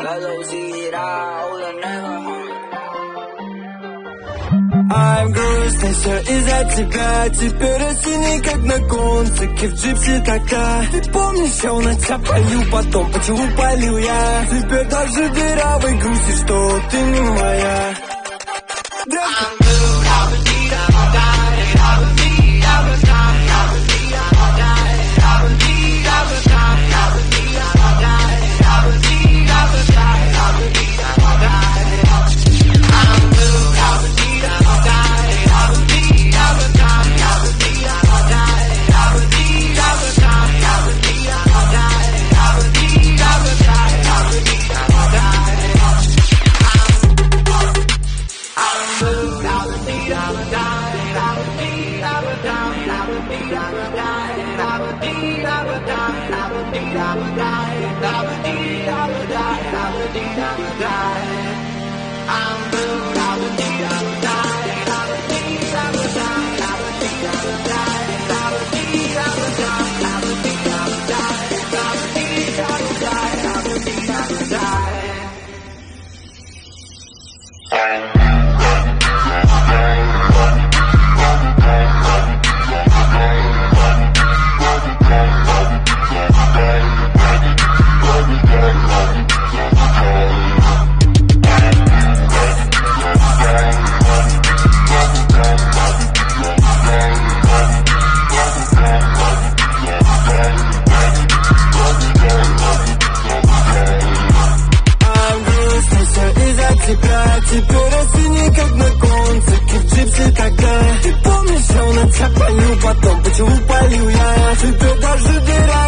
I'm грустный, все из-за тебя. Теперь я синий, как на концике в джипсе тогда. Ты помнишь, я на тебя полил, потом почему полил я? Теперь даже дырявой грусти, что ты не моя. Теперь я синий, как на концике в джипсе тогда. Ты помнишь, я на тебя полил, потом почему полил я? Теперь даже дыра